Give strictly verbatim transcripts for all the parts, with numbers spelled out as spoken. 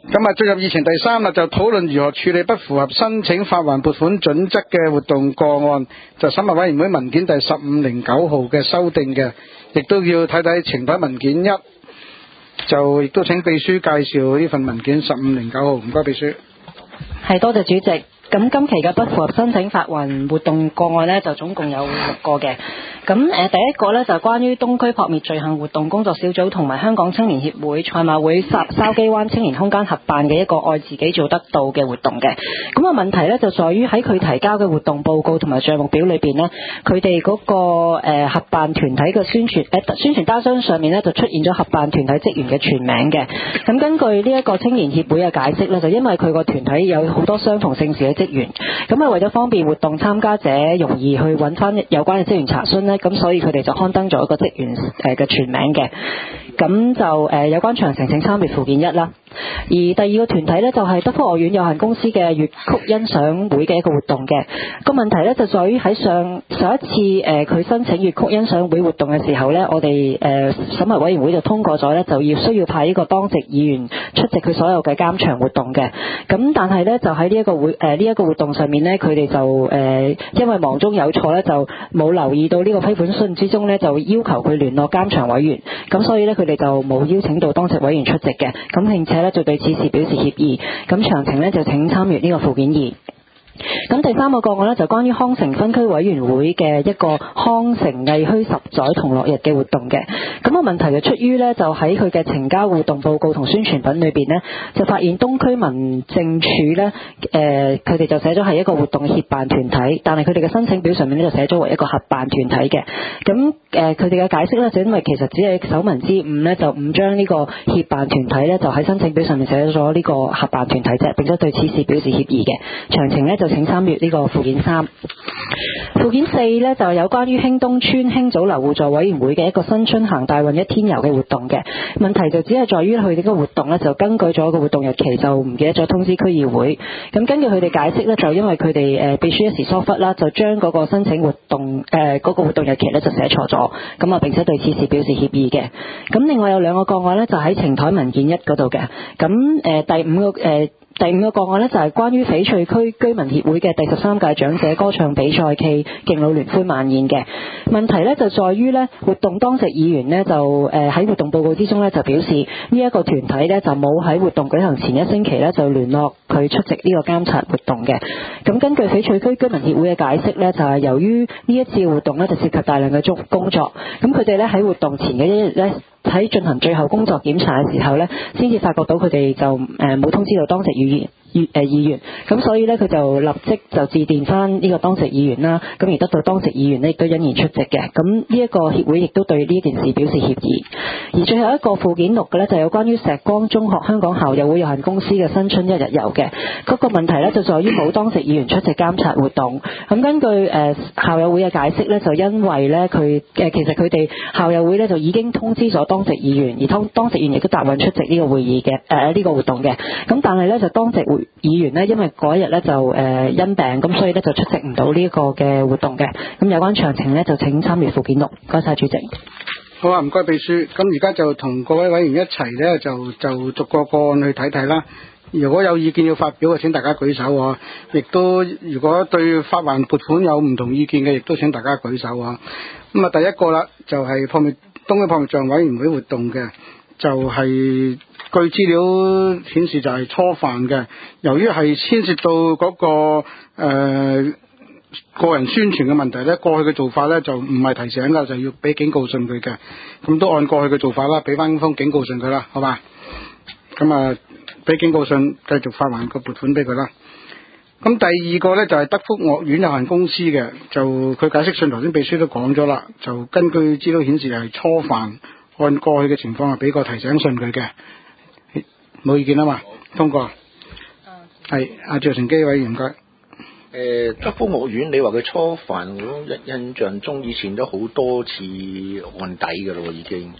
咁啊，進入議程第三啦，就討論如何處理不符合申請發還撥款準則嘅活動個案，就審核委員會文件第十五零九號嘅修訂嘅，亦都要睇睇呈台文件一，就亦都請秘書介紹呢份文件十五零九號，唔該秘書。 係，多謝主席。咁今期嘅不符合申請發還活動個案呢，就總共有六個嘅。咁誒、呃、第一個呢，就係關於東區撲滅罪行活動工作小組同埋香港青年協會賽馬會筲箕灣青年空間合辦嘅一個愛自己做得到嘅活動嘅。咁個問題呢，就在於喺佢提交嘅活動報告同埋帳目表裏邊呢，佢哋嗰個、呃、合辦團體嘅宣傳誒、呃、宣傳單張上面呢，就出現咗合辦團體職員嘅全名嘅。咁根據呢一個青年協會嘅解釋呢，就因為佢個團體有好多相同姓氏嘅職員，咁啊為咗方便活動參加者容易去揾翻有關嘅職員查詢呢，咁所以佢哋就刊登咗一個職員誒嘅全名嘅。咁就誒、呃、有關詳情請參閱附件一啦。而第二個團體呢，就係、是、德福樂園有限公司嘅粵曲欣賞會嘅一個活動嘅。個問題呢，就在於喺上上一次誒佢、呃、申請粵曲欣賞會活動嘅時候呢，我哋誒、呃、審核委員會就通過咗呢，就要需要派呢個當值議員出席佢所有嘅監場活動嘅。咁但係呢，就喺呢一個會誒呢一個活動上面呢，佢哋就誒、呃、因為忙中有錯呢，就冇留意到呢個批款信之中呢，就要求佢聯絡監場委員，咁所以呢，佢哋就冇邀請到當值委員出席嘅。咁並且呢，就對此事表示歉意。咁詳情呢，就請參閱呢個附件二。咁第三個個案呢，就關於康城分區委員會嘅一個康城藝墟十載同樂日嘅活動嘅。咁、個問題就出於呢，就喺佢嘅呈交活動報告同宣傳品裏邊呢，就發現東區民政處呢，誒佢哋就寫咗係一個活動嘅協辦團體，但係佢哋嘅申請表上面呢，就寫咗為一個合辦團體嘅。咁誒佢哋嘅解釋呢，就因為其實只係首文之誤呢，就誤將呢個協辦團體呢，就喺申請表上面寫咗呢個合辦團體啫，並且對此事表示歉意嘅。詳情呢，就請參閱呢個附件三。附件四呢，就有關於興東村興祖樓互助委員會嘅一個新春行大運一天遊嘅活動嘅。問題就只係在於佢哋呢個活動呢，就更改咗個活動日期，就唔記得咗通知區議會。咁根據佢哋解釋呢，就因為佢哋誒秘書一時疏忽啦，就將嗰個申請活動誒嗰、呃嗰個活動日期呢，就寫錯咗。咁啊並且對此事表示歉意嘅。咁另外有兩個個案呢，就喺呈台文件一嗰度嘅。咁誒、呃、第五個誒。呃第五個個案呢，就係關於翡翠區居民協會嘅第十三屆長者歌唱比賽暨敬老聯歡晚宴嘅。問題呢，就在於呢活動當值議員呢，就誒喺活動報告之中呢，就表示呢一個團體呢，就冇喺活動舉行前一星期呢，就聯絡佢出席呢個監察活動嘅。咁根據翡翠區居民協會嘅解釋呢，就係由於呢一次活動呢，就涉及大量嘅工作，咁佢哋呢，喺活動前嘅一日呢，喺進行最後工作檢查嘅時候呢，先至發覺到佢哋就誒冇通知到當值議員議誒議員，咁所以呢，佢就立即就致電翻呢個當值議員啦，咁而得到當值議員呢亦都欣然出席嘅。咁呢一個協會亦都對呢件事表示歉意。而最後一個附件六嘅呢，就有關於石光中學香港校友會有限公司嘅新春一日遊嘅。嗰、那個問題呢，就在於冇當值議員出席監察活動。咁根據誒、呃、校友會嘅解釋呢，就因為呢，佢誒、呃、其實佢哋校友會呢，就已經通知咗當值議員，而當當值議員亦都答允出席呢個會議嘅誒呢個活動嘅。咁但係呢，就當值會議員呢，因為嗰一日呢，就誒、呃、因病，咁所以呢，就出席唔到呢一個嘅活動嘅。咁有關詳情呢，就請參閱附件六。唔該晒主席。 好啊，唔該秘書。咁而家就同各位委員一齊呢，就就逐個個案去睇睇啦。如果有意見要發表嘅，請大家舉手啊！亦都如果對發還撥款有唔同意見嘅，亦都請大家舉手啊！咁啊，第一個啦，就係撲滅東區撲滅罪行委員會活動嘅，就係、是、據資料顯示就係初犯嘅。由於係牽涉到嗰、那個誒、呃、個人宣傳嘅問題呢，過去嘅做法呢就唔係提醒㗎，就要俾警告信佢嘅。咁都按過去嘅做法啦，俾翻封警告信佢啦，好嘛？咁啊，俾警告信，繼續發還個撥款俾佢啦。咁第二個呢，就係、是、德福樂園有限公司嘅，就佢解釋信頭先秘書都講咗啦，就根據資料顯示係初犯，按過去嘅情況係俾個提醒信佢嘅，冇意見啊嘛，通過。係阿趙成基委員唔該。 誒德福樂園，你話佢初犯，我印象中以前都好多次案底㗎咯，已經。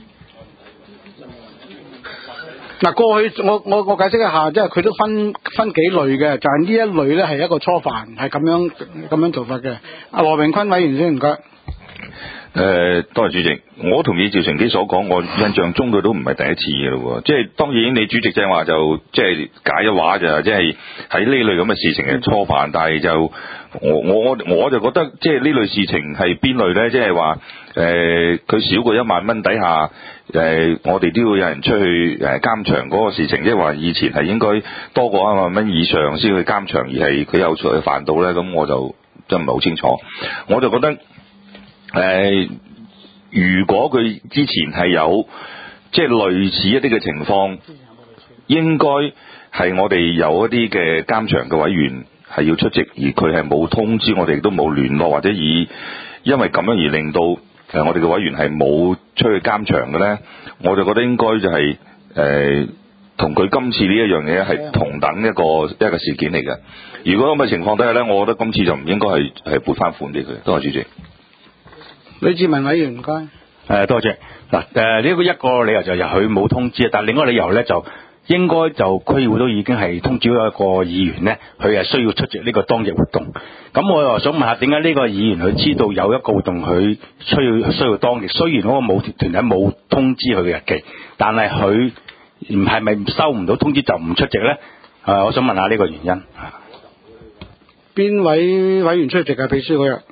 嗱，過去我我我解釋一下，即係佢都分分幾類嘅，就係、是、呢一類咧係一個初犯，係咁樣咁樣做法嘅。阿羅榮坤委員先唔該。 誒，多謝主席。我同意趙成基所講，我印象中佢都唔係第一次嘅咯喎。即係當然，你主席正話就即係解咗話就即係喺呢類咁嘅事情係初犯，但係就我我我就覺得即係呢類事情係邊類咧？即係話誒，佢、呃、少過一萬蚊底下，誒、呃、我哋都要有人出去誒監場嗰個事情，即係話以前係應該多過一萬蚊以上先去監場，而係佢有出去犯到咧，咁我就真唔係好清楚。我就覺得。誒、呃，如果佢之前係有即係類似一啲嘅情況，應該係我哋有一啲嘅監場嘅委員係要出席，而佢係冇通知我哋，亦都冇聯絡，或者以因為咁樣而令到誒我哋嘅委員係冇出去監場嘅咧，我就覺得應該就係誒同佢今次呢一樣嘢係同等一個一個事件嚟嘅。如果咁嘅情況底下咧，我覺得今次就唔應該係係撥翻款俾佢。多謝主席。 呂志文委員唔該。 誒多謝嗱誒呢個一個理由就係佢冇通知，但係另一個理由咧就應該就區議會都已經係通知咗一個議員咧，佢係需要出席呢個當日活動。咁我又想問下，點解呢個議員佢知道有一個活動佢需要需要當日？雖然嗰個舞團體冇通知佢嘅日期，但係佢唔係咪收唔到通知就唔出席咧？誒，我想問下呢個原因。 邊位委員出席嘅秘書嗰日？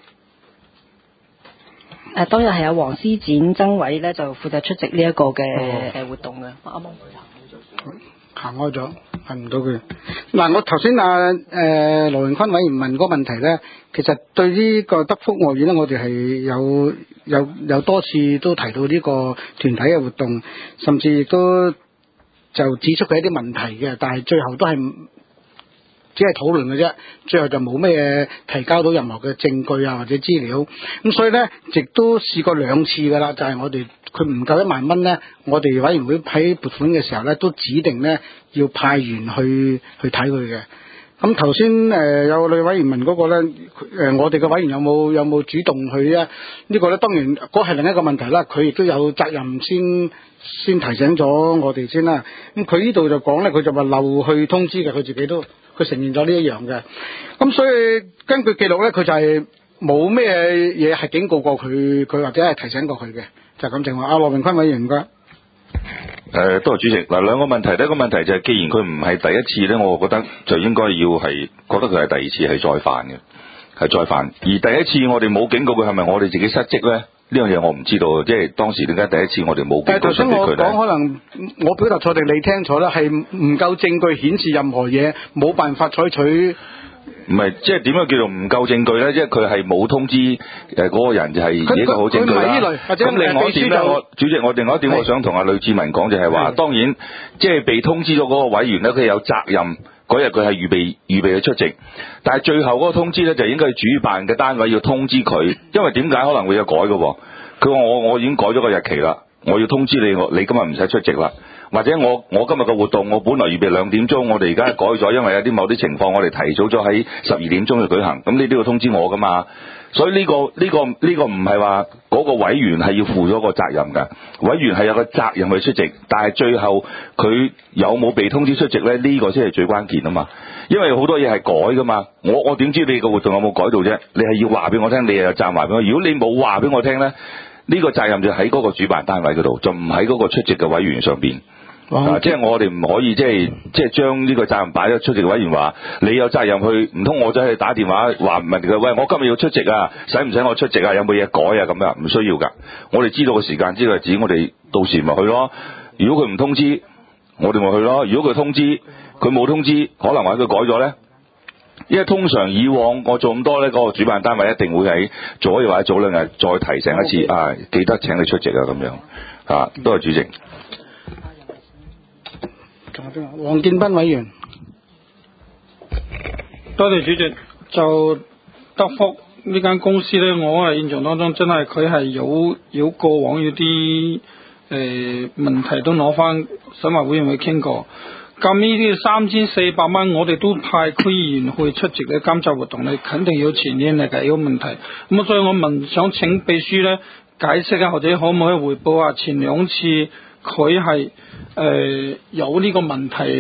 誒當日係有黃思展曾委咧，就負責出席呢一個嘅誒活動嘅。啱啱行開咗，行唔到佢。嗱，我頭先啊誒羅榮坤委員問嗰個問題咧，其實對呢個德福樂園咧，我哋係有有有多次都提到呢個團體嘅活動，甚至亦都就指出佢一啲問題嘅，但係最後都係只係討論嘅啫，最後就冇咩提交到任何嘅證據啊或者資料。咁所以咧，亦都試過兩次㗎啦，就係、是、我哋佢唔夠一萬蚊咧，我哋委員會喺撥款嘅時候咧，都指定咧要派員去去睇佢嘅。咁頭先誒有女委員問嗰個咧，誒我哋嘅委員有冇有冇主動去啊？呢個咧當然嗰係另一個問題啦，佢亦都有責任先先提醒咗我哋先啦。咁佢呢度就講咧，佢就話漏去通知嘅，佢自己都佢承認咗呢一樣嘅。咁所以根據記錄咧，佢就係冇咩嘢係警告過佢，佢或者係提醒過佢嘅，就咁情況。阿羅榮坤委員唔該。 誒，多謝主席。嗱，兩個問題，第一個問題就係，既然佢唔係第一次咧，我覺得就應該要係覺得佢係第二次係再犯嘅，係再犯。而第一次我哋冇警告佢，係咪我哋自己失職咧？呢樣嘢我唔知道，即係當時點解第一次我哋冇警告失職佢咧？但係頭先我講，可能我表達錯定你聽錯啦，係唔夠證據顯示任何嘢，冇辦法採取。唔係，即係點樣叫做唔夠證據咧？即係佢係冇通知誒嗰個人，就係一個好證據啦。咁另外一點咧，我主席，我另外一點我想同阿呂志文講就係話，當然即係被通知咗嗰個委員咧，佢有責任嗰日佢係預備預備去出席，但係最後嗰個通知咧就應該係主辦嘅單位要通知佢，因為點解可能會有改嘅？佢話我我已經改咗個日期啦，我要通知你，我你今日唔使出席啦。或者我我今日嘅活動，我本來預備兩點鐘，我哋而家改咗，因為有啲某啲情況，我哋提早咗喺十二點鐘去舉行。咁你都要通知我噶嘛？所以呢、呢個呢、呢個呢、呢個唔係話嗰個委員係要負咗個責任㗎，委員係有個責任去出席，但係最後佢有冇被通知出席咧？呢、呢個先係最關鍵啊嘛！因為好多嘢係改噶嘛，我我點知你個活動有冇改到啫？你係要話俾我聽，你又有責任話俾我。如果你冇話俾我聽咧，呢、呢個責任就喺嗰個主辦單位嗰度，就唔喺嗰個出席嘅委員上邊。啊！即係我哋唔可以即係即係將呢個責任擺咗出席委員話，你有責任去，唔通我走去打電話話問佢，喂，我今日要出席啊，使唔使我出席啊？有冇嘢改啊？咁樣唔需要㗎。我哋知道個時間，知道日子，我哋到時咪去咯。如果佢唔通知，我哋咪去咯。如果佢通知，佢冇通知，可能話佢改咗咧。因為通常以往我做咁多咧，嗰個主辦單位一定會喺早一日或者早兩日再提醒一次啊，記得請你出席啊，咁樣啊，多謝主席。 黃建斌委員， 多謝主席。就德福呢間公司咧，我係印象當中真係佢係有有過往有啲誒、呃、問題都攞翻審核委員會傾過。咁呢啲三千四百蚊，我哋都派區議員去出席嘅監察活動咧，肯定要前年嚟嘅有問題。咁所以我問想請秘書咧解釋啊，或者可唔可以回報啊？前兩次佢係誒有呢個問題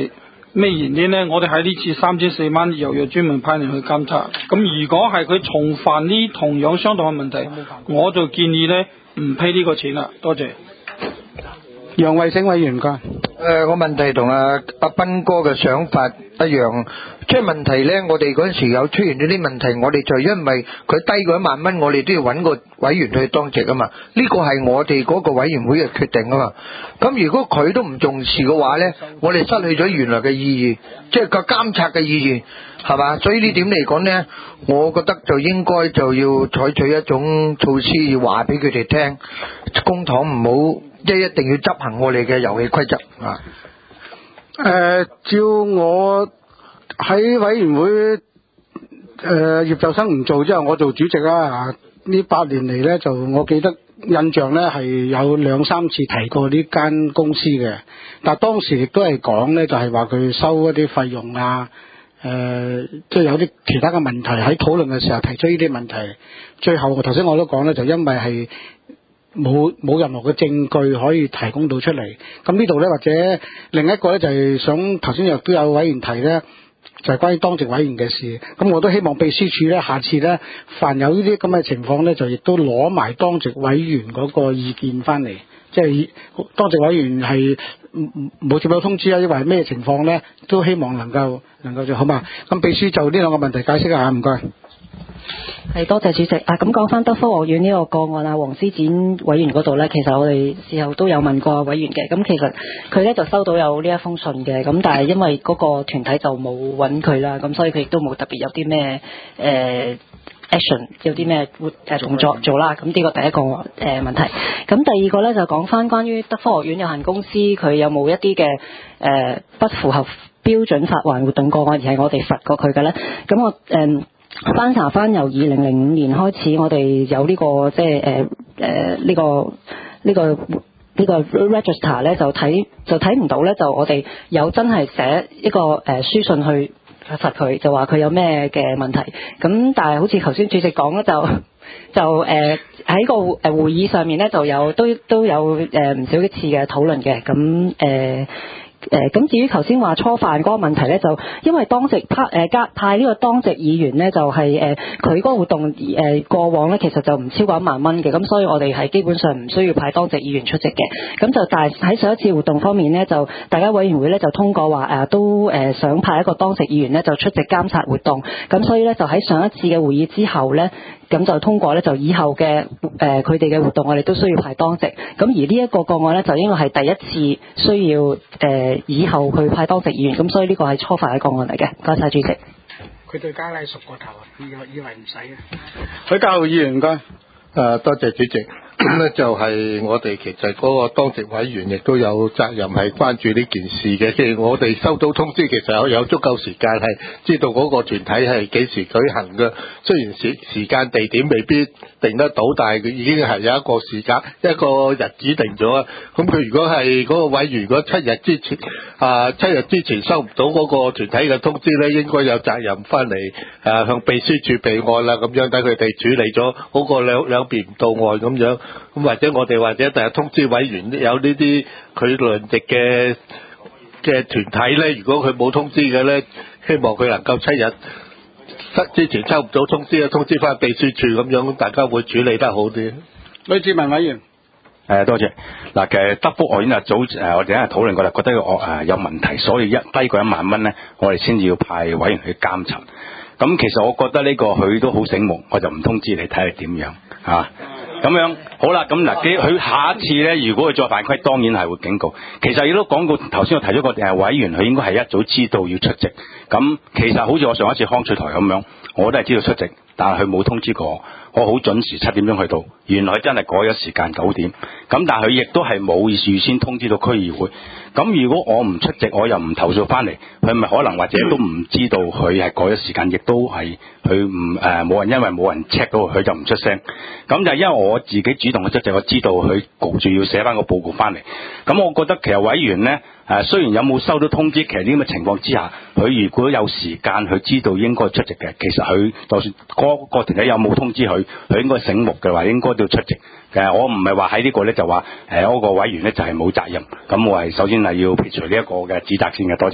咩原因呢？我哋喺呢次三千四蚊又要專門派人去監察。咁如果係佢重犯呢同樣相同嘅問題，我就建議呢唔批呢個錢啦。多謝。 楊慧醒委員㗎。 誒、呃，我問題同阿阿斌哥嘅想法一樣，即係問題呢，我哋嗰陣時有出現咗啲問題，我哋就因為佢低過一萬蚊，我哋都要揾個委員去當值啊嘛。呢個係我哋嗰個委員會嘅決定啊嘛。咁如果佢都唔重視嘅話呢，我哋失去咗原來嘅意義，即係個監察嘅意義，係嘛？所以呢點嚟講呢，我覺得就應該就要採取一種措施，要話俾佢哋聽，公帑唔好。即係一定要執行我哋嘅遊戲規則啊！ 誒、呃，照我喺委員會誒、呃、葉就生唔做之後，我做主席啦。呢八年嚟呢，就我記得印象呢係有兩三次提過呢間公司嘅，但係當時亦都係講呢，就係話佢收一啲費用啊，誒、呃，即係有啲其他嘅問題喺討論嘅時候提出呢啲問題，最後我頭先我都講呢，就因為係。冇冇任何嘅證據可以提供到出嚟，咁呢度呢，或者另一個呢，就係想頭先亦都有委員提呢，就係關於當值委員嘅事，咁我都希望秘書處呢，下次呢，凡有呢啲咁嘅情況呢，就亦都攞埋當值委員嗰個意見翻嚟，即係當值委員係冇接到通知啊，因為咩情況呢，都希望能夠能夠做好嘛。咁秘書就呢兩個問題解釋一下，唔該。 係多謝主席啊！咁講翻德福學院呢個個案啊，黃思展委員嗰度呢，其實我哋事後都有問過委員嘅。咁其實佢呢就收到有呢一封信嘅，咁但係因為嗰個團體就冇揾佢啦，咁所以佢亦都冇特別有啲咩誒 action， 有啲咩活誒動作做啦。咁呢個第一個誒、呃、問題。咁第二個呢，就講翻關於德福學院有限公司佢有冇一啲嘅誒不符合標準發還活動個案，而係我哋罰過佢嘅呢？咁我誒。呃翻查翻由二零零五年開始，我哋有呢、這個即係誒誒呢個呢、這個呢、這個 register 咧，就睇就睇唔到咧，就我哋有真係寫一個誒、呃、書信去罰佢，就話佢有咩嘅問題。咁但係好似頭先主席講咧，就就誒喺、呃、個誒會議上面咧，就有都都有誒唔、呃、少一次嘅討論嘅。咁誒。呃誒咁、呃、至於頭先話初犯嗰個問題咧，就因為當值派誒加派呢個當值議員咧，就係誒佢嗰個活動誒、呃、過往咧，其實就唔超過一萬蚊嘅，咁所以我哋係基本上唔需要派當值議員出席嘅。咁就但係喺上一次活動方面咧，就大家委員會咧就通過話誒、呃、都誒、呃、想派一個當值議員咧就出席監察活動，咁所以咧就喺上一次嘅會議之後咧。咁就通過咧，就以後嘅誒佢哋嘅活動，我哋都需要派當值。咁而呢一個個案咧，就應該係第一次需要誒、呃、以後去派當值議員。咁所以呢個係初犯嘅個案嚟嘅。多謝主席。 佢對加拉熟過頭啊，以為以為唔使啊。許家豪議員唔該。 誒，多謝主席。咁咧就係我哋其實嗰個當值委員亦都有責任係關注呢件事嘅，即係我哋收到通知，其實有有足夠時間係知道嗰個團體係幾時舉行嘅。雖然時時間地點未必定得到，但係佢已經係有一個時間一個日子定咗啊。咁佢如果係嗰個委員，如果七日之前啊七日之前收唔到嗰個團體嘅通知咧，應該有責任翻嚟誒向秘書處備案啦，咁樣等佢哋處理咗，好過兩兩邊唔到岸咁樣。咁或者我哋或者第日通知委員有呢啲佢輪值嘅嘅團體咧，如果佢冇通知嘅咧，希望佢能夠七日之前收唔到通知啊，通知翻秘書處咁樣，大家會處理得好啲。 呂志文委員， 誒多謝。嗱，其實德福學院啊，早誒我哋一日討論過啦，覺得個誒有問題，所以一低過一萬蚊咧，我哋先至要派委員去監察。咁其實我覺得呢個佢都好醒目，我就唔通知你睇係點樣嚇。咁樣好啦，咁嗱，佢下一次咧，如果佢再犯規，當然係會警告。其實亦都講過，頭先我提咗個誒委員，佢應該係一早知道要出席。咁其實好似我上一次康翠台咁樣，我都係知道出席，但係佢冇通知過我，我好準時七點鐘去到，原來真係改咗時間九點。咁但係佢亦都係冇預先通知到區議會。咁如果我唔出席，我又唔投訴翻嚟，佢咪可能或者都唔知道佢係改咗時間，亦都係佢唔誒冇人，因為冇人 check 到佢就唔出聲。咁就因為我自己主動去出席，我知道佢焗住要寫翻個報告翻嚟。咁我覺得其實委員呢，誒雖然有冇收到通知，其實呢咁嘅情況之下，佢如果有時間佢知道應該出席嘅，其實佢就算嗰個團體有冇通知佢，佢應該醒目嘅話，應該都要出席。其實我唔係話喺呢個咧就話誒嗰個委員咧就係冇責任。咁我係首先係要撇除呢一個嘅指責先嘅。多謝。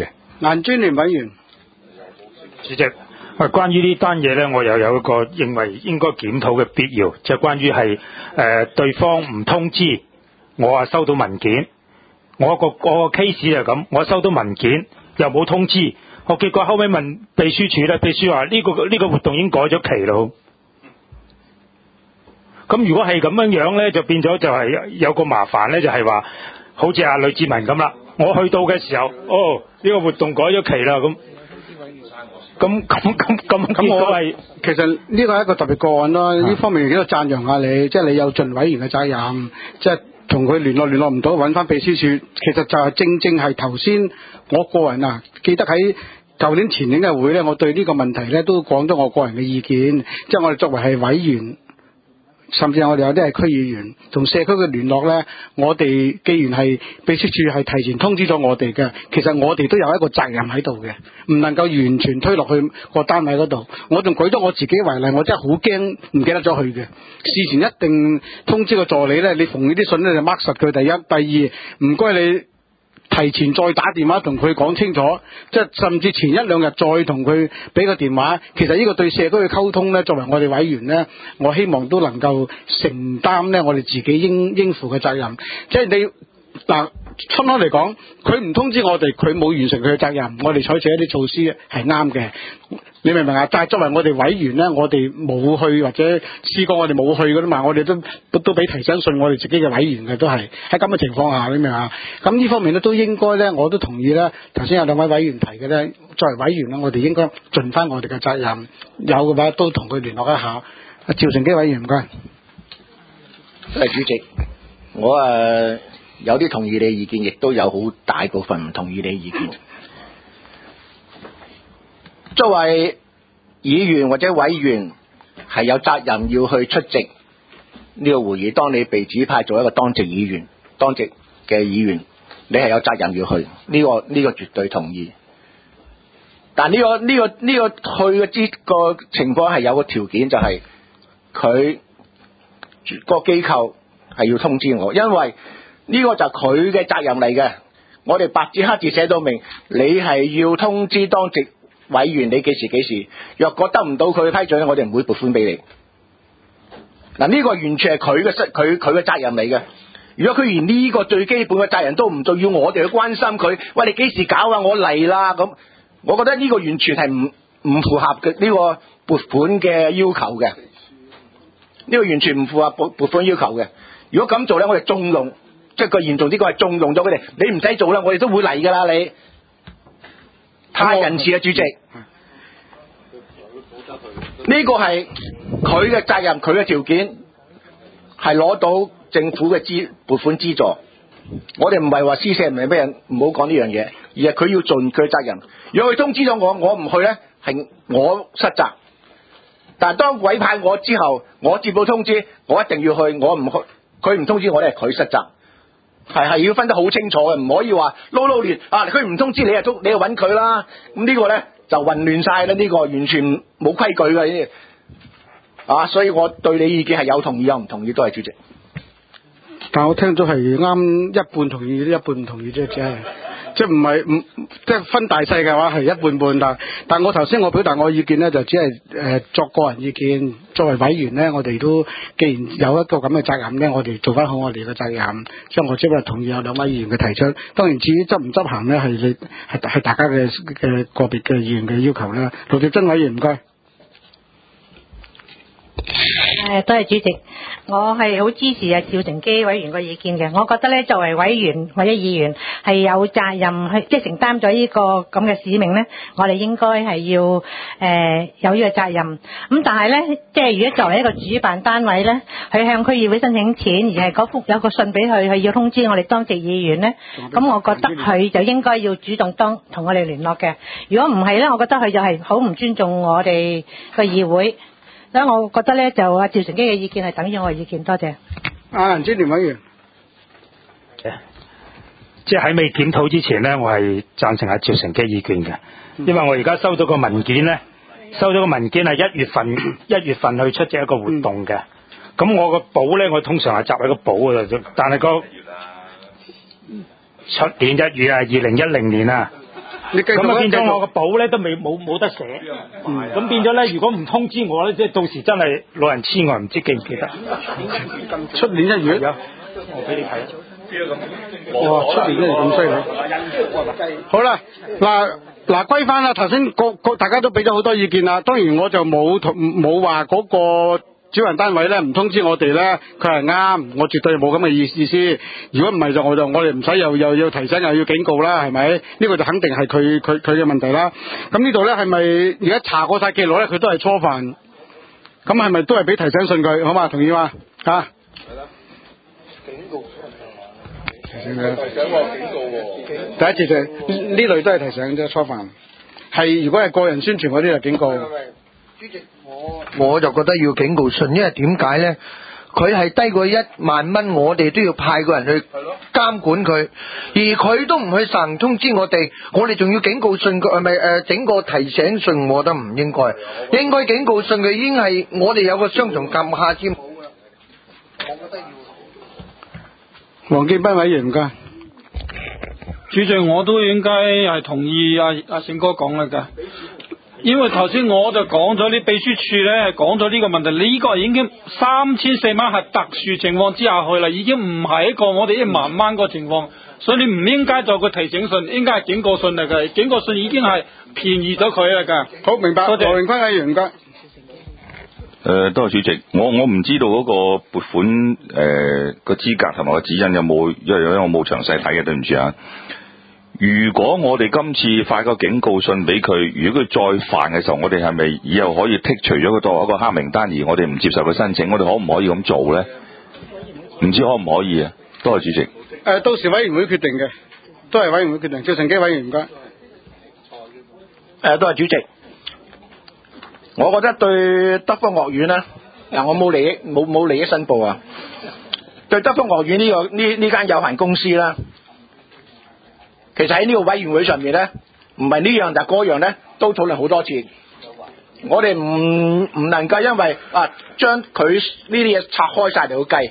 顏專聯委員。 主席，喂，關於呢單嘢咧，我又有一個認為應該檢討嘅必要，就係、關於係誒、呃、對方唔通知我啊收到文件，我個我個 case 就係咁，我收到文件又冇通知，我結果後尾問秘書處咧，秘書話呢、這個呢、這個活動已經改咗期咯。咁如果係咁樣樣咧，就變咗就係有個麻煩咧，就係、是、話好似阿呂志文咁啦，我去到嘅時候，哦呢、這個活動改咗期啦咁。咁咁咁咁咁我係其實呢個係一個特別個案咯，呢、啊、方面亦都讚揚下你，即係你有盡委員嘅責任，即係同佢聯絡聯絡唔到，揾翻秘書處，其實就係正正係頭先我個人啊，記得喺舊年前年嘅會咧，我對呢個問題咧都講咗我個人嘅意見，即係我哋作為係委員。甚至我哋有啲係區議員同社區嘅聯絡呢，我哋既然係秘書處係提前通知咗我哋嘅，其實我哋都有一個責任喺度嘅，唔能夠完全推落去個單位嗰度。我仲舉咗我自己為例，我真係好驚唔記得咗佢嘅。事前一定通知個助理呢，你逢呢啲信呢就 mark 實佢。第一，第二，唔該你提前再打電話同佢講清楚，即係甚至前一兩日再同佢俾個電話。其實呢個對社區嘅溝通呢，作為我哋委員呢，我希望都能夠承擔呢我哋自己應應付嘅責任。即係你嗱，初開嚟講，佢唔通知我哋，佢冇完成佢嘅責任，我哋採取一啲措施係啱嘅。你明唔明啊？但係作為我哋委員呢，我哋冇去或者試過我哋冇去噶啦嘛，我哋都都都俾提醒信我哋自己嘅委員嘅，都係喺咁嘅情況下，你明唔明啊？咁呢方面呢，都應該呢，我都同意呢。頭先有兩位委員提嘅呢，作為委員呢，我哋應該盡翻我哋嘅責任，有嘅話都同佢聯絡一下。趙成基委員唔該。 多謝主席，我誒、呃、有啲同意你嘅意見，亦都有好大部分唔同意你嘅意見。作為議員或者委員，係有責任要去出席呢個會議。當你被指派做一個當值議員、當值嘅議員，你係有責任要去。呢個呢個絕對同意。但呢個呢個呢個去嘅之個情況係有個條件，就係佢個機構係要通知我，因為呢個就係佢嘅責任嚟嘅。我哋白紙黑字寫到明，你係要通知當值委員你幾時幾時，若果得唔到佢嘅批准，我哋唔會撥款俾你。嗱，呢個完全係佢嘅佢佢嘅責任嚟嘅。如果佢連呢個最基本嘅責任都唔做，要我哋去關心佢，喂，你幾時搞啊？我嚟啦咁，我覺得呢個完全係唔唔符合嘅呢個撥款嘅要求嘅。呢個完全唔符合撥撥款要求嘅。如果咁做咧，我哋縱容，即係個嚴重啲講係縱容咗佢哋。你唔使做啦，我哋都會嚟噶啦，你。太仁慈啊，主席！呢個係佢嘅責任，佢嘅條件係攞到政府嘅資撥款資助。我哋唔係話施捨唔係咩人，唔好講呢樣嘢，而係佢要盡佢嘅責任。如果佢通知咗我，我唔去咧，係我失責。但係當委派我之後，我接到通知，我一定要去。我唔去，佢唔通知我咧，係佢失責。係係要分得好清楚嘅，唔可以話撈撈亂啊！佢唔通知你啊，你就揾佢啦。咁呢個咧就混亂晒啦，呢個完全冇規矩嘅呢啊！所以我對你意見係有同意有唔同意，都係主席。 但我聽咗係啱一半同意，一半唔同意啫，只係即係唔係唔即係分大細嘅話係一半半，但但我頭先我表達我意見咧，就只係誒、呃、作個人意見。作為委員咧，我哋都既然有一個咁嘅責任咧，我哋做翻好我哋嘅責任。所以我只不過同意有兩位議員嘅提出。當然至於執唔執行咧，係你係係大家嘅嘅個別嘅議員嘅要求啦。盧兆珍委員唔該。 誒，多謝主席，我係好支持啊趙成基委員嘅意見嘅。我覺得咧，作為委員或者議員係有責任去即係承擔咗呢個咁嘅使命咧，我哋應該係要誒、呃、有呢個責任。咁但係咧，即係如果作為一個主辦單位咧，佢向區議會申請錢，而係嗰幅有個信俾佢，佢要通知我哋當值議員咧，咁我覺得佢就應該要主動當同我哋聯絡嘅。如果唔係咧，我覺得佢就係好唔尊重我哋個議會。所以我覺得咧，就阿趙成基嘅意見係等於我嘅意見。多謝。 啊，顏專聯委員， 即係喺未檢討之前咧，我係贊成阿趙成基意見嘅，因為我而家收到個文件咧，收咗個文件係一月份一月份去出席一個活動嘅。咁、嗯、我個簿咧，我通常係集喺個簿嗰度，但係個出年一月啊，二零一零年啊， 你繼續咁啊變繼續咗我個簿咧都未冇冇得寫，咁變咗咧，如果唔通知我咧，即係到時真係老人痴呆，唔知記唔記得？ 出年一月， 我俾你睇。 哇！出年一月咁犀利。好啦，嗱嗱歸翻啦，頭先個個大家都俾咗好多意見啦，當然我就冇同冇話嗰個主辦單位咧唔通知我哋咧，佢係啱，我絕對冇咁嘅意意思。如果唔係就我就我哋唔使又又要提醒又要警告啦，係咪？呢個就肯定係佢佢佢嘅問題啦。咁呢度咧係咪而家查過晒記錄咧？佢都係初犯，咁係咪都係俾提醒信佢？好嘛？同意嘛？嚇？係啦，警告。提醒佢。提醒喎，警告喎。第一次就呢類都係提醒啫，初犯。係如果係個人宣傳嗰啲就警告。 主席，我我就覺得要警告信，因為點解咧？佢係低過一萬蚊，我哋都要派個人去監管佢，而佢都唔去實行通知我哋，我哋仲要警告信佢，係咪誒整個提醒信？我覺得唔應該，應該警告信佢已經係我哋有個雙重夾下先好噶。我覺得要。 黃建斌委員唔該。 主席，我都應該係同意阿阿勝哥講嘅㗎。因為頭先我就講咗，啲秘書處咧係講咗呢個問題，呢、這個已經三千四蚊係特殊情況之下去啦，已經唔係一個我哋一萬蚊個情況，所以你唔應該做個提醒信，應該係警告信嚟嘅，警告信已經係便宜咗佢啦㗎。 好，明白。羅榮坤委員唔該。 誒，多謝主席，我我唔知道嗰個撥款誒個資格同埋個指引有冇，因為因為我冇詳細睇嘅，對唔住啊。如果我哋今次發個警告信俾佢，如果佢再犯嘅時候，我哋係咪以後可以剔除咗佢當一個黑名單，而我哋唔接受佢申請？我哋可唔可以咁做呢？唔知可唔可以啊？多謝主席。 誒，到時委員會決定嘅，都係委員會決定。趙成基委員唔該。 誒，多謝主席。我覺得對德福學院咧，嗱，我冇利益冇冇利益申報啊。對德福學院呢、這個呢呢間有限公司啦。其實喺呢個委員會上面咧，唔係呢樣就嗰樣咧，都討論好多次。我哋唔唔能夠因為啊將佢呢啲嘢拆開晒嚟去計。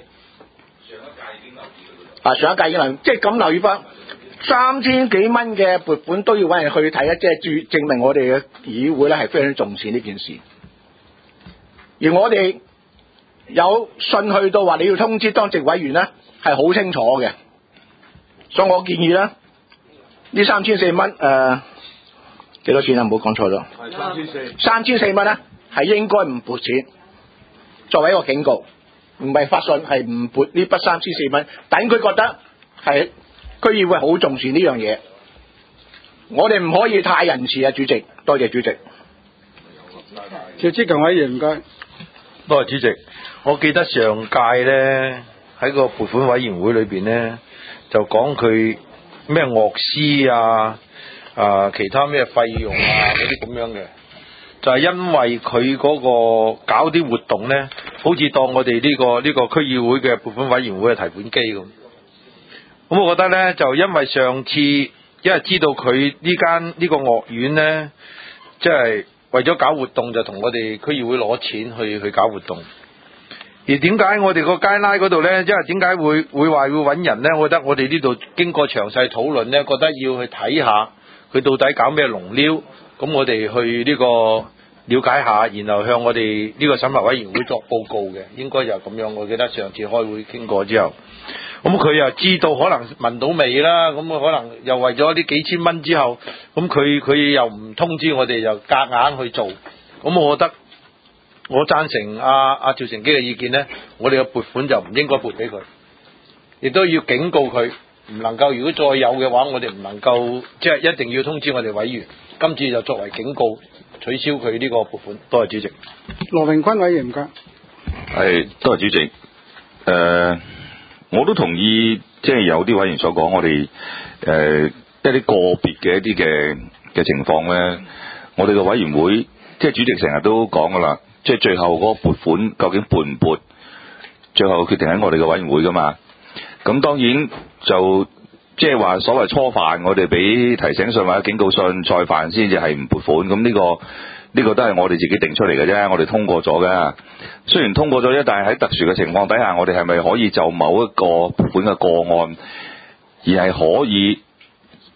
啊，上一屆已經留意，即係咁留意翻三千幾蚊嘅撥款都要揾人去睇咧，即係證明我哋嘅議會咧係非常重視呢件事。而我哋有信去到話你要通知當值委員咧，係好清楚嘅。所以我建議咧。呢三千四蚊誒幾多錢啊？唔好講錯咗。係三千四。三千四蚊咧係應該唔撥錢，作為一個警告，唔係發信係唔撥呢筆三千四蚊，等佢覺得係區議會好重視呢樣嘢。我哋唔可以太仁慈啊，主席。多謝主席。 趙志強委員唔該。 多謝主席。我記得上屆咧喺個撥款委員會裏邊咧就講佢。咩樂師啊啊其他咩費用啊嗰啲咁樣嘅，就係、是、因為佢嗰個搞啲活動咧，好似當我哋呢、這個呢、這個區議會嘅撥款委員會嘅提款機咁。咁我覺得咧，就因為上次因為知道佢呢間呢個樂院咧，即、就、係、是、為咗搞活動就同我哋區議會攞錢去去搞活動。而點解我哋個街拉嗰度呢？因為點解會會話要揾人呢？我覺得我哋呢度經過詳細討論呢，覺得要去睇下佢到底搞咩龍撩，咁我哋去呢個了解下，然後向我哋呢個審核委員會作報告嘅，應該就咁樣。我記得上次開會傾過之後，咁佢又知道可能聞到味啦，咁可能又為咗啲幾千蚊之後，咁佢佢又唔通知我哋，又夾硬去做，咁我覺得。我贊成阿阿趙成基嘅意見呢，我哋嘅撥款就唔應該撥俾佢，亦都要警告佢，唔能夠如果再有嘅話，我哋唔能夠即係一定要通知我哋委員，今次就作為警告取消佢呢個撥款。多謝主席。 羅榮坤委員唔該。 係，多謝主席。誒、呃，我都同意，即係有啲委員所講，我哋誒、呃、一啲個別嘅一啲嘅嘅情況咧，我哋嘅委員會，即係主席成日都講噶啦。即係最後嗰個撥款究竟撥唔撥，最後決定喺我哋嘅委員會噶嘛。咁當然就即係話所謂初犯，我哋俾提醒信或者警告信，再犯先至係唔撥款。咁呢個呢個都係我哋自己定出嚟嘅啫，我哋通過咗嘅。雖然通過咗啫，但係喺特殊嘅情況底下，我哋係咪可以就某一個撥款嘅個案，而係可以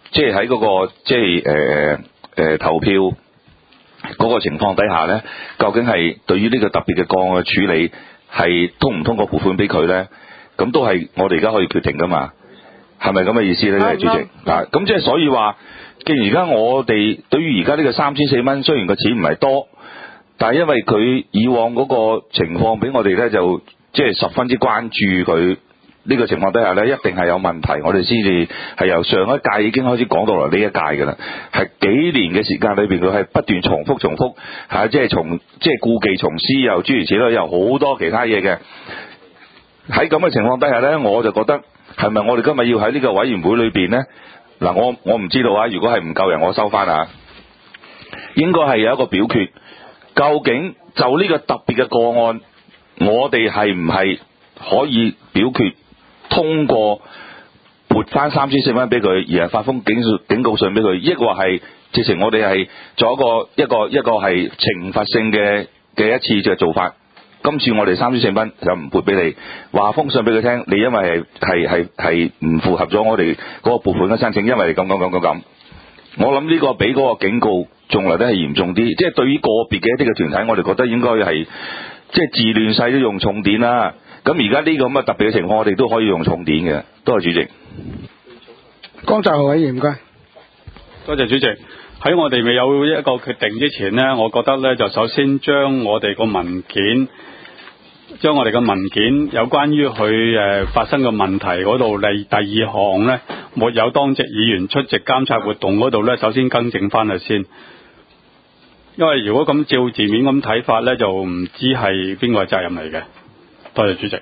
即係喺嗰個即係誒誒投票嗰個情況底下咧，究竟係對於呢個特別嘅個案嘅處理係通唔通過撥款俾佢咧？咁都係我哋而家可以決定噶嘛？係咪咁嘅意思咧，主席？嗱，咁即係所以話，既然而家我哋對於而家呢個三千四蚊，雖然個錢唔係多，但係因為佢以往嗰個情況俾我哋咧，就即係十分之關注佢呢個情況底下咧，一定係有問題，我哋先至係由上一屆已經開始講到嚟呢一屆㗎啦，係幾年嘅時間裏邊，佢係不斷重複重複，係即係從即係故技重施，又諸如此類，有好多其他嘢嘅。喺咁嘅情況底下咧，我就覺得係咪我哋今日要喺呢個委員會裏邊咧？嗱，我我唔知道啊。如果係唔夠人，我收翻啊。應該係有一個表決，究竟就呢個特別嘅個案，我哋係唔係可以表決通過撥翻三千四蚊俾佢，而係發封警警告信俾佢，抑或係直情我哋係做一個一個一個係懲罰性嘅嘅一次嘅做法？今次我哋三千四蚊就唔撥俾你，話封信俾佢聽，你因為係係係係唔符合咗我哋嗰個撥款嘅申請，因為你咁咁咁咁咁。我諗呢個比嗰個警告仲嚟得係嚴重啲，即係對於個別嘅一啲嘅團體，我哋覺得應該係即係自亂世都用重典啦。咁而家呢個咁嘅特別嘅情況，我哋都可以用重典嘅。多謝主席。 江澤豪委員唔該。 多謝主席。喺我哋未有一個決定之前呢，我覺得呢就首先將我哋個文件，將我哋嘅文件有關於佢誒發生嘅問題嗰度，第第二項呢，沒有當值議員出席監察活動嗰度呢，首先更正翻去先。因為如果咁照字面咁睇法呢，就唔知係邊個責任嚟嘅。多謝主席。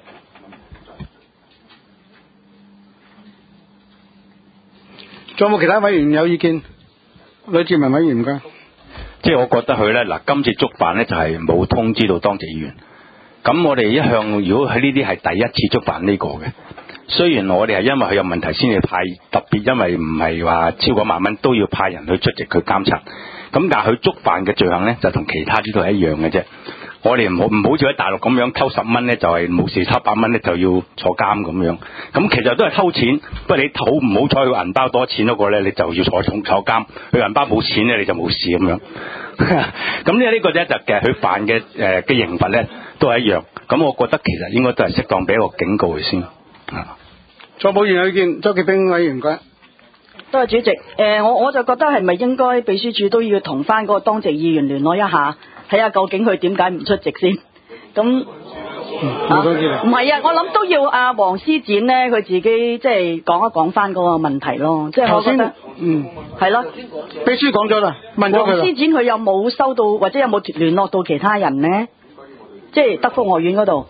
仲有冇其他委員有意見？呂志文委員唔該。 即係我覺得佢咧，嗱，今次觸犯咧就係冇通知到當值議員。咁我哋一向如果喺呢啲係第一次觸犯呢個嘅，雖然我哋係因為佢有問題先至派，特別因為唔係話超過萬蚊都要派人去出席佢監察。咁但係佢觸犯嘅罪行咧就同其他啲都係一樣嘅啫。我哋唔好唔好似喺大陸咁樣偷十蚊咧就係冇事，偷百蚊咧就要坐監咁樣。咁其實都係偷錢，不過你偷唔好彩佢銀包多錢嗰個咧，你就要坐重坐監。佢銀包冇錢咧，你就冇事咁樣。咁呢呢個咧就其實佢犯嘅誒嘅刑罰咧都係一樣。咁我覺得其實應該都係適當俾一個警告佢先。啊， 再冇有意見，周傑兵委員講。 多謝主席。誒、呃，我我就覺得係咪應該秘書處都要同翻嗰個當值議員聯絡一下，睇下究竟佢點解唔出席先。咁唔係啊，我諗都要阿黃思展咧，佢自己即係講一講翻嗰個問題咯。即係我覺得，嗯，係咯。 秘書講咗啦，問咗佢啦。 黃思展佢有冇收到或者有冇聯絡到其他人呢？即係德福學院嗰度。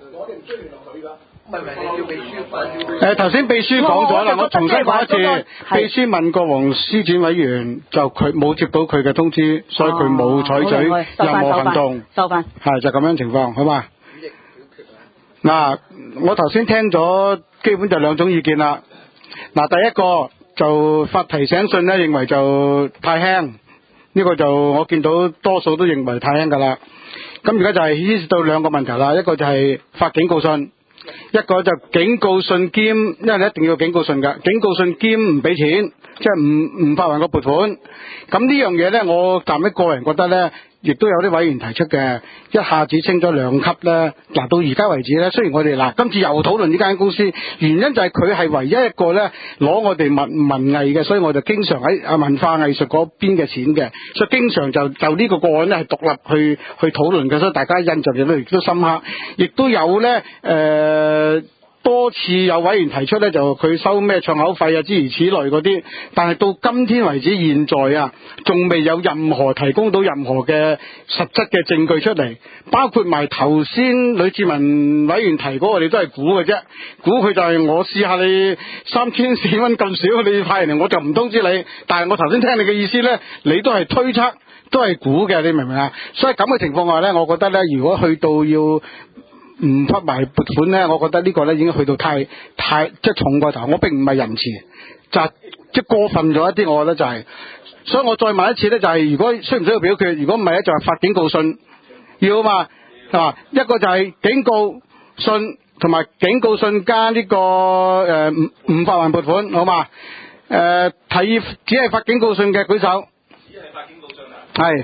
誒，頭先秘書講咗啦，我重新講一次。秘書問過黃思展委員，就佢冇接到佢嘅通知，所以佢冇採取任何行動。 收翻。 係就咁樣情況，好嘛？嗱，我頭先聽咗，基本就兩種意見啦。嗱，第一個就發提醒信咧，認為就太輕，呢個就我見到多數都認為太輕噶啦。咁而家就係牽涉到兩個問題啦，一個就係發警告信。一個就警告信兼，因為你一定要警告信噶，警告信兼唔俾錢，即係唔唔發還個撥款。咁呢樣嘢呢，我站喺個人覺得呢，亦都有啲委員提出嘅，一下子升咗兩級呢。嗱，到而家為止呢，雖然我哋嗱今次又討論呢間公司，原因就係佢係唯一一個呢攞我哋文文藝嘅，所以我就經常喺啊文化藝術嗰邊嘅錢嘅，所以經常就就呢個個案呢係獨立去去討論嘅，所以大家印象亦都亦都深刻，亦都有呢。誒、呃。多次有委員提出咧，就佢收咩唱口費啊，諸如此類嗰啲，但係到今天為止，現在啊，仲未有任何提供到任何嘅實質嘅證據出嚟，包括埋頭先呂志文委員提嗰個，我哋都係估嘅啫，估佢就係我試下你三千四蚊咁少，你派人嚟我就唔通知你，但係我頭先聽你嘅意思咧，你都係推測，都係估嘅，你明唔明啊？所以咁嘅情況下咧，我覺得咧，如果去到要唔發埋撥款咧，我覺得呢個咧已經去到太太即係重過頭，我並唔係仁慈，就即係過分咗一啲，我覺得就係、是，所以我再問一次咧，就係、是、如果需唔需要表決？如果唔係咧，就係發警告信，要嘛係嘛？一個就係警告信同埋警告信加呢、這個誒唔唔發還撥款，好嘛？ 誒睇只係發警告信嘅舉手。 只係發警告信啊？ 係。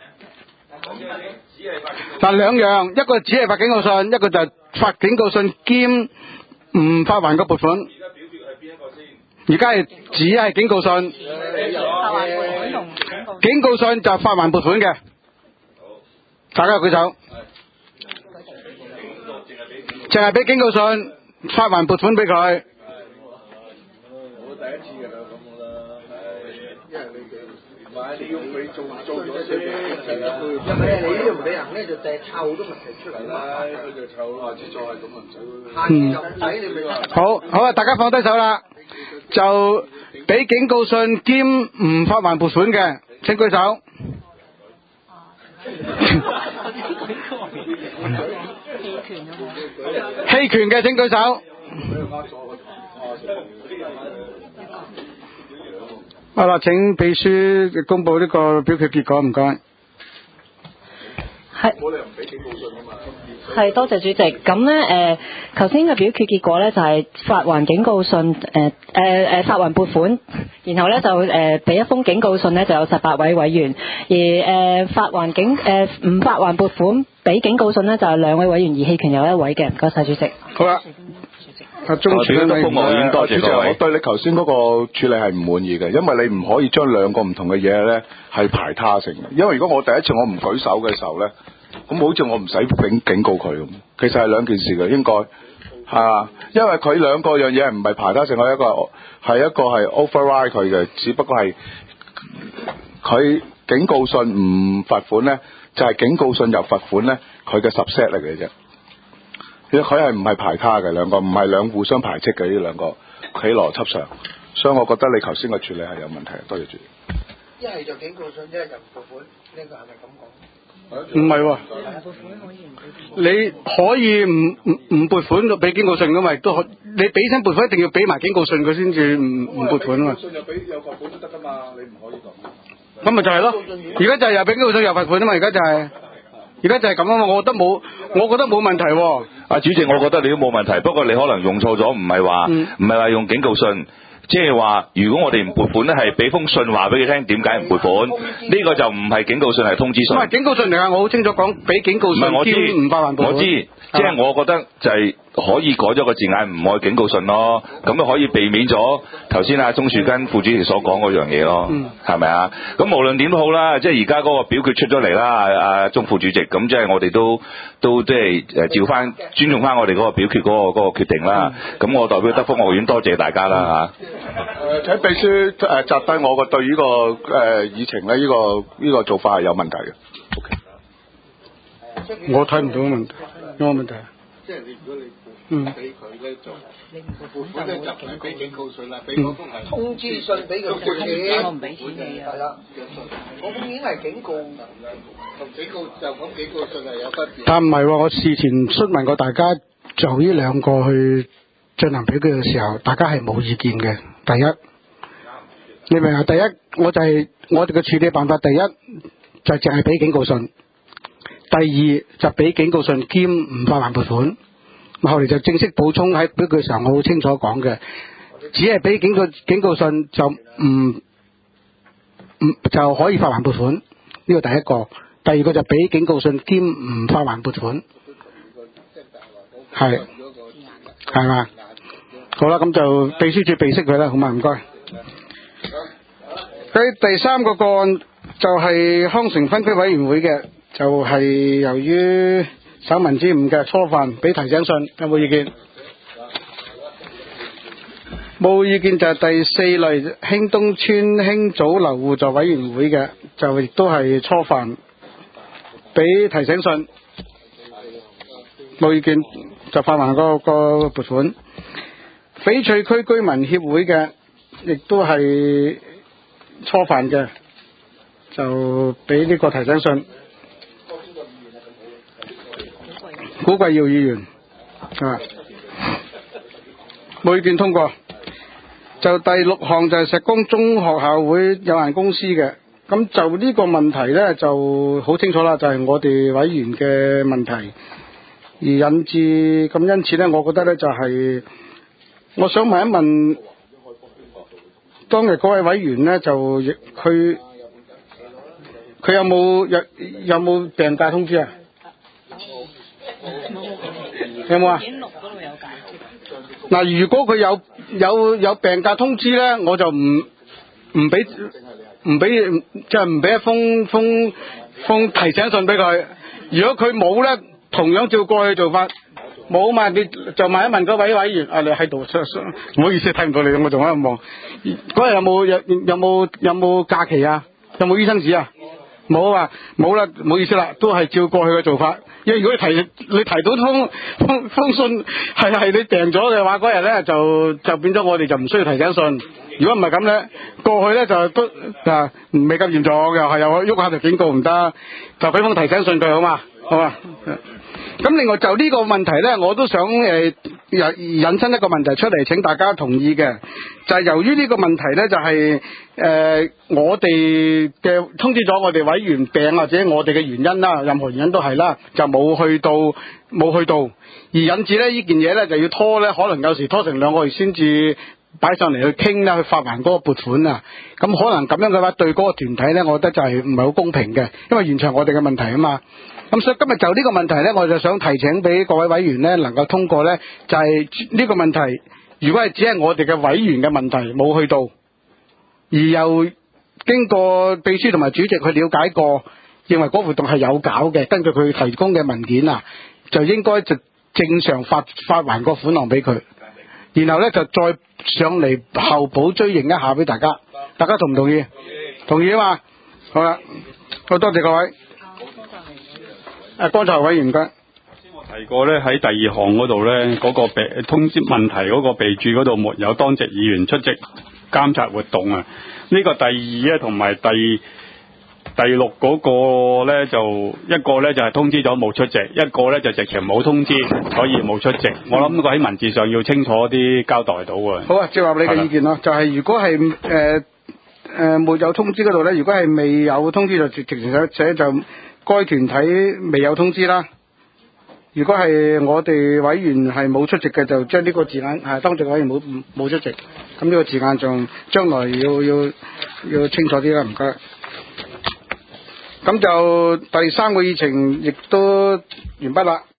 只係發警告信。 但兩樣，一個只係發警告信，一個就係發警告信兼唔發還個撥款。 而家表決係邊一個先？ 而家係只係警告信。警告信就發還撥款嘅。大家舉手。淨係俾警告信，發還撥款俾佢。 我第一次㗎啦，咁我啦，因為你哋買你用你做做咗先，係啦。 因為你呢度唔俾人咧，就掟抄好多問題出嚟啦。 佢就湊下次再係咁啊，唔使。 下次就唔使你咪。 好，好啊，大家放低手啦，就俾警告信兼唔發還撥款嘅，請舉手。棄權嘅請舉手。好啦，請秘書公佈呢個表決結果，唔該。 係。係，多謝主席。咁咧誒，頭先嘅表決結果咧就係發還警告信，誒誒誒發還撥款，然後咧就誒俾、呃、一封警告信咧就有十八位委員，而誒、呃、發還警誒唔、呃、發還撥款俾警告信咧就係兩位委員，而棄權有一位嘅。唔該晒主席。 好啦。阿鍾處理多謝各位。我對你頭先嗰個處理係唔滿意嘅，因為你唔可以將兩個唔同嘅嘢咧係排他性嘅。因為如果我第一次我唔舉手嘅時候咧，咁好似我唔使警警告佢咁，其實係兩件事嘅，應該係啊，因為佢兩個樣嘢唔係排他性，我一個係一個係 override 佢嘅，只不過係佢警告信唔罰款咧，就係、是、警告信又罰款咧，佢嘅 subset 嚟嘅啫。佢係唔係排他嘅兩個，唔係兩互相排斥嘅呢兩個，喺邏輯上，所以我覺得你頭先嘅處理係有問題。多謝主席。 一係就警告信，一係就撥款，呢個係咪咁講？ 唔係喎，你可以唔唔唔撥款俾警告信噶嘛，都可你俾親撥款一定要俾埋警告信佢先至唔唔撥款啊嘛。 警告信又俾有罰款都得噶嘛，你唔可以咁。 咁咪就係咯，而家就係又俾警告信又罰款啊嘛，而家就係、是。而家就係咁啊嘛，我覺得冇，我覺得冇問題喎。 啊，主席，我覺得你都冇問題，不過你可能用錯咗，唔係話唔係話用警告信，即係話如果我哋唔撥款咧，係俾封信話俾佢聽點解唔撥款，呢個就唔係警告信，係通知信。唔係警告信嚟啊！我好清楚講，俾警告信兼唔發還撥款。我知，即係我覺得就係可以改咗個字眼，唔愛警告信咯，咁就可以避免咗頭先阿鍾樹根副主席所講嗰樣嘢咯，係咪啊？咁無論點都好啦，即係而家嗰個表決出咗嚟啦，阿鍾副主席，咁即係我哋都都即係誒照翻尊重翻我哋嗰個表決嗰、嗰個嗰、嗰個決定啦。咁、嗯、我代表德福學院多謝大家啦嚇。誒請秘書誒摘低我個對呢個誒議程咧，呢、呢個呢、呢個做法係有問題嘅。Okay. 我睇唔到問題，有冇問題？ 即係你如果你嗯，俾佢咧就撥款咧就唔係俾警告信啦，俾嗰封係通知信俾佢付錢， 我唔俾錢你啊，係啦， 我封已經係警告， 同警告就咁警告信係有分別。 但唔係喎，我事前詢問過大家，就呢兩個去進行表決嘅時候，大家係冇意見嘅。第一，你明啊？第一，我就係、是、我哋嘅處理辦法，第一就淨係俾警告信，第二就俾警告信兼唔發還撥款。後嚟就正式補充喺表決嘅時候，我好清楚講嘅，只係俾警告警告信就唔唔就可以發還撥款，呢個第一個。第二個就俾警告信兼唔發還撥款，係係嘛？好啦，咁就秘書處備悉佢啦，好嘛？唔該。佢第三個個案就係康城分區委員會嘅，就係、是、由於手民之誤嘅初犯，俾提醒信，有冇意見？冇意見就係第四類興東村興祖樓互助委員會嘅，就亦都係初犯，俾提醒信，冇意見就發還個個撥款。翡翠區居民協會嘅，亦都係初犯嘅，就俾呢個提醒信。古貴耀議員啊，冇意見通過。就第六項就係石崗中學校會有限公司嘅，咁就呢個問題呢就好清楚啦，就係、是、我哋委員嘅問題而引致，咁因此呢，我覺得呢就係、是、我想問一問當日嗰位委員咧就亦佢佢有冇有有冇病假通知啊？有冇啊？嗱，如果佢有有有病假通知咧，我就唔唔俾唔俾即係唔俾一封封封提醒信俾佢。如果佢冇咧，同樣照過去做法。冇嘛，你就問一問嗰位委員，啊，你喺度，唔好意思睇唔到你，我仲喺度望。嗰日有冇有有冇有冇假期啊？有冇醫生紙啊？冇啊，冇啦，唔好意思啦，都係照過去嘅做法。因為如果你提你提到封封封信係係你病咗嘅話，嗰日咧就就變咗我哋就唔需要提醒信。如果唔係咁咧，過去咧就都啊未咁嚴重，又係又喐下就警告唔得，就俾封提醒信佢好嘛，好嘛。咁另外就呢個問題咧，我都想誒引引申一個問題出嚟，請大家同意嘅，就係、是、由於呢個問題咧，就係、是、誒、呃、我哋嘅通知咗我哋委員病或者我哋嘅原因啦，任何原因都係啦，就冇去到冇去到，而引致咧呢件嘢咧就要拖咧，可能有時拖成兩個月先至擺上嚟去傾啦，去發還嗰個撥款啊，咁可能咁樣嘅話對嗰個團體咧，我覺得就係唔係好公平嘅，因為完全係我哋嘅問題啊嘛。咁所以今日就呢個問題咧，我就想提請俾各位委員咧，能夠通過咧，就係、是、呢個問題，如果係只係我哋嘅委員嘅問題冇去到，而又經過秘書同埋主席去了解過，認為嗰活動係有搞嘅，根據佢提供嘅文件啊，就應該就正常發發還個款項俾佢，然後咧就再上嚟後補追認一下俾大家，大家同唔同意？同意啊嘛，好啦，好多謝各位。誒，剛才委員唔該。 先我提過咧，喺第二項嗰度咧，嗰、那個備通知問題嗰個備註嗰度沒有當值議員出席監察活動啊。呢、這個第二咧同埋第第六嗰個咧，就一個咧就係、是、通知咗冇出席，一個咧就直情冇通知，所以冇出席。我諗呢個喺文字上要清楚啲交代到啊。 好啊，接納你嘅意見咯，就係如果係誒誒沒有通知嗰度咧，如果係未有通知就直情寫寫就。該團體未有通知啦。如果係我哋委員係冇出席嘅，就將呢個字眼係當值委員冇冇出席。咁呢個字眼仲將來要要要清楚啲啦，唔該。咁就第三個議程亦都完畢啦。